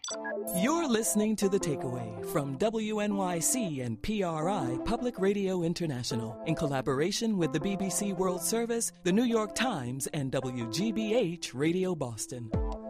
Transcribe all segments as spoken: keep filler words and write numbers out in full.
You're listening to The Takeaway from W N Y C and P R I Public Radio International in collaboration with the B B C World Service, the New York Times, and W G B H Radio Boston.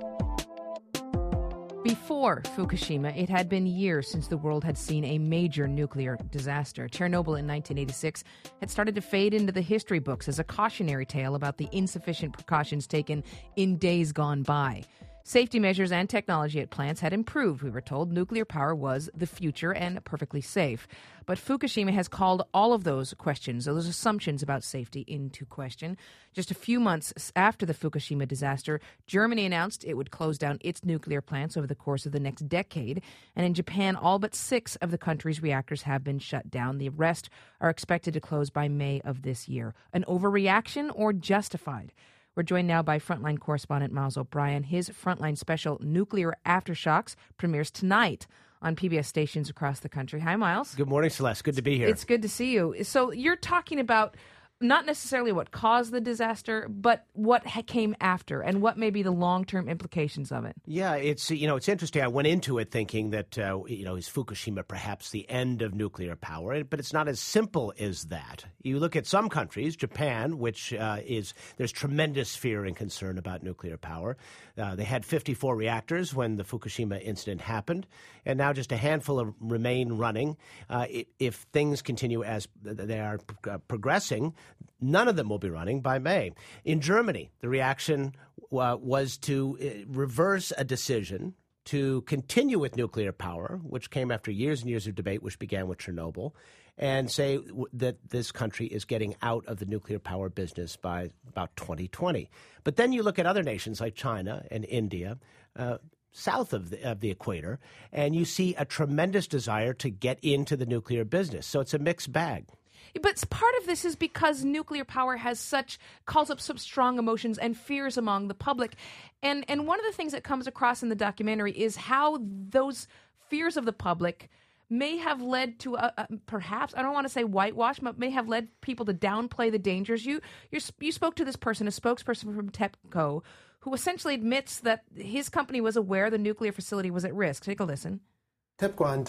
Before Fukushima, it had been years since the world had seen a major nuclear disaster. Chernobyl in nineteen eighty-six had started to fade into the history books as a cautionary tale about the insufficient precautions taken in days gone by. Safety measures and technology at plants had improved, we were told. Nuclear power was the future and perfectly safe. But Fukushima has called all of those questions, those assumptions about safety, into question. Just a few months after the Fukushima disaster, Germany announced it would close down its nuclear plants over the course of the next decade. And in Japan, all but six of the country's reactors have been shut down. The rest are expected to close by May of this year. An overreaction or justified? We're joined now by Frontline correspondent Miles O'Brien. His Frontline special, Nuclear Aftershocks, premieres tonight on P B S stations across the country. Hi, Miles. Good morning, Celeste. Good to be here. It's good to see you. So you're talking about not necessarily what caused the disaster, but what ha- came after and what may be the long-term implications of it. Yeah, it's you know it's interesting. I went into it thinking that uh, you know is Fukushima perhaps the end of nuclear power, but it's not as simple as that. You look at some countries, Japan, which uh, is there's tremendous fear and concern about nuclear power. Uh, they had fifty-four reactors when the Fukushima incident happened, and now just a handful of remain running. Uh, if, if things continue as they are uh, progressing, none of them will be running by May. In Germany, the reaction uh, was to uh, reverse a decision to continue with nuclear power, which came after years and years of debate, which began with Chernobyl, and say w- that this country is getting out of the nuclear power business by about twenty twenty. But then you look at other nations like China and India, uh, south of the, of the equator, and you see a tremendous desire to get into the nuclear business. So it's a mixed bag. But part of this is because nuclear power has such, calls up such strong emotions and fears among the public. And and one of the things that comes across in the documentary is how those fears of the public may have led to, a, a, perhaps, I don't want to say whitewash, but may have led people to downplay the dangers. You you you spoke to this person, a spokesperson from TEPCO, who essentially admits that his company was aware the nuclear facility was at risk. Take a listen. TEPCO and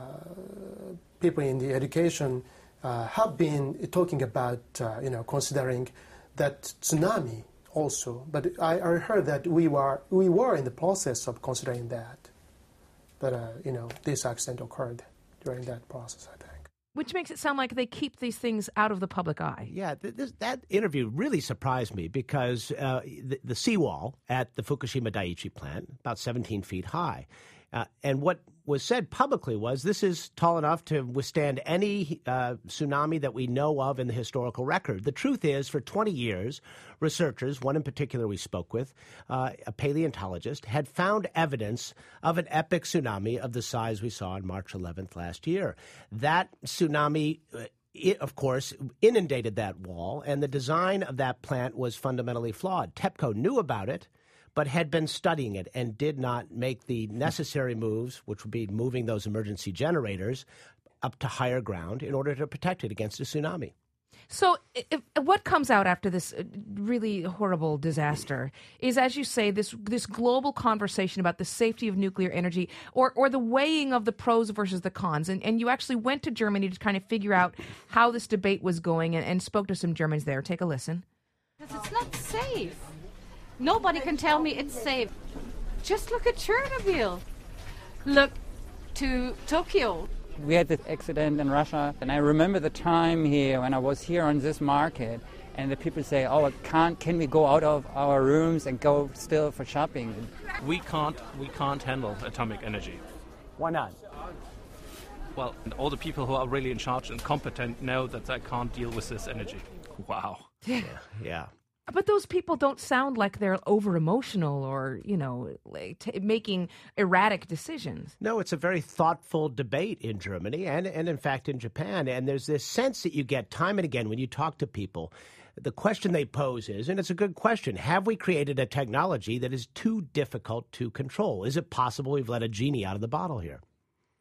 uh, people in the education Uh, have been talking about, uh, you know, considering that tsunami also. But I, I heard that we were we were in the process of considering that. But, uh, you know, this accident occurred during that process, I think. Which makes it sound like they keep these things out of the public eye. Yeah, th- this, that interview really surprised me because uh, the, the seawall at the Fukushima Daiichi plant, about seventeen feet high. Uh, and what was said publicly was this is tall enough to withstand any uh, tsunami that we know of in the historical record. The truth is, for twenty years, researchers, one in particular we spoke with, uh, a paleontologist, had found evidence of an epic tsunami of the size we saw on March eleventh last year. That tsunami Uh, It, of course, inundated that wall, and the design of that plant was fundamentally flawed. TEPCO knew about it, but had been studying it and did not make the necessary moves, which would be moving those emergency generators up to higher ground in order to protect it against a tsunami. So if, what comes out after this really horrible disaster is, as you say, this this global conversation about the safety of nuclear energy or, or the weighing of the pros versus the cons. And, and you actually went to Germany to kind of figure out how this debate was going and, and spoke to some Germans there. Take a listen. Because it's not safe. Nobody can tell me it's safe. Just look at Chernobyl. Look to Tokyo. We had this accident in Russia, and I remember the time here when I was here on this market, and the people say, "Oh, can't can we go out of our rooms and go still for shopping?" We can't. We can't handle atomic energy. Why not? Well, all the people who are really in charge and competent know that they can't deal with this energy. Wow. Yeah. Yeah. But those people don't sound like they're over-emotional or, you know, like t- making erratic decisions. No, it's a very thoughtful debate in Germany and, and, in fact, in Japan. And there's this sense that you get time and again when you talk to people. The question they pose is, and it's a good question, have we created a technology that is too difficult to control? Is it possible we've let a genie out of the bottle here?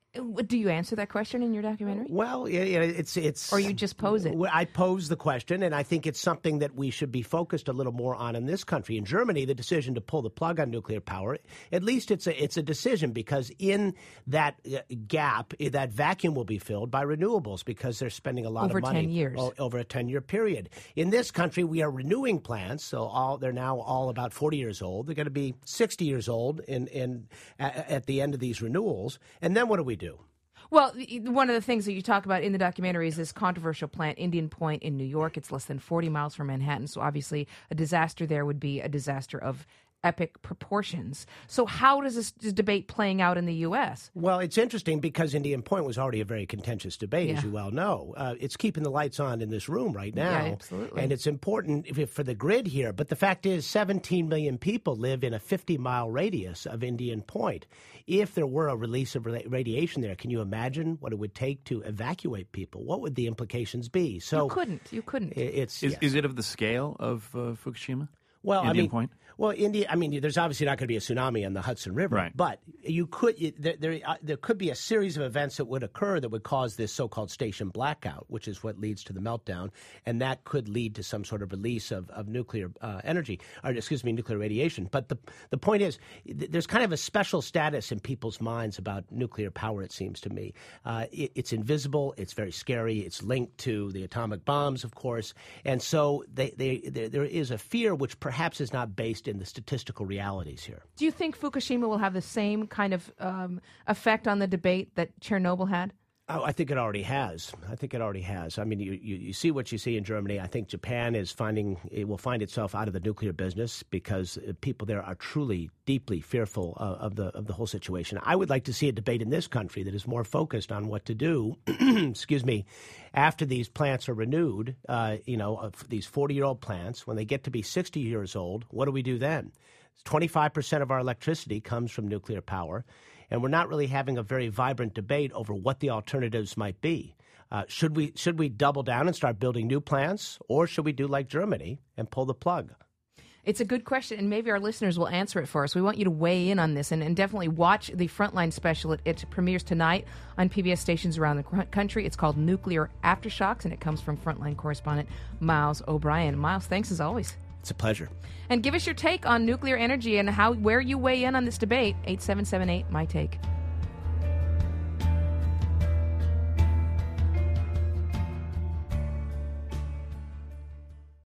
Do you answer that question in your documentary? Well, yeah, yeah, it's it's. Or you just pose it? I pose the question, and I think it's something that we should be focused a little more on in this country. In Germany, the decision to pull the plug on nuclear power, at least it's a it's a decision, because in that gap, that vacuum will be filled by renewables, because they're spending a lot over of money ten years. O- over a ten-year period. In this country, we are renewing plants, so all they're now all about forty years old. They're going to be sixty years old in in at, at the end of these renewals, and then what do we do? Well, one of the things that you talk about in the documentary is this controversial plant, Indian Point in New York. It's less than forty miles from Manhattan, so obviously a disaster there would be a disaster of epic proportions. So how does this, this debate playing out in the U S? Well, it's interesting because Indian Point was already a very contentious debate, yeah. as you well know. Uh, it's keeping the lights on in this room right now. Yeah, absolutely. And it's important if, for the grid here. But the fact is seventeen million people live in a fifty-mile radius of Indian Point. If there were a release of radiation there, can you imagine what it would take to evacuate people? What would the implications be? So You couldn't. You couldn't. It's, is, yes. is it of the scale of uh, Fukushima? Well, Indian I mean, Point? Well, India. I mean, there's obviously not going to be a tsunami on the Hudson River, right. but you could. There, there, uh, there could be a series of events that would occur that would cause this so-called station blackout, which is what leads to the meltdown, and that could lead to some sort of release of, of nuclear uh, energy, or excuse me, nuclear radiation. But the the point is, th- there's kind of a special status in people's minds about nuclear power. It seems to me, uh, it, it's invisible, it's very scary, it's linked to the atomic bombs, of course, and so they, they, they, there is a fear which perhaps is not based in the statistical realities here. Do you think Fukushima will have the same kind of um, effect on the debate that Chernobyl had? Oh, I think it already has. I think it already has. I mean, you, you, you see what you see in Germany. I think Japan is finding it will find itself out of the nuclear business because people there are truly deeply fearful uh, of the of the whole situation. I would like to see a debate in this country that is more focused on what to do. excuse me, after these plants are renewed. Uh, you know, of these forty-year-old plants, when they get to be sixty years old, what do we do then? twenty-five percent of our electricity comes from nuclear power. And we're not really having a very vibrant debate over what the alternatives might be. Uh, should we should we double down and start building new plants, or should we do like Germany and pull the plug? It's a good question, and maybe our listeners will answer it for us. We want you to weigh in on this, and, and definitely watch the Frontline special. It, it premieres tonight on P B S stations around the country. It's called Nuclear Aftershocks, and it comes from Frontline correspondent Miles O'Brien. Miles, thanks as always. It's a pleasure. And give us your take on nuclear energy and how where you weigh in on this debate. eight seven seven eight, my take.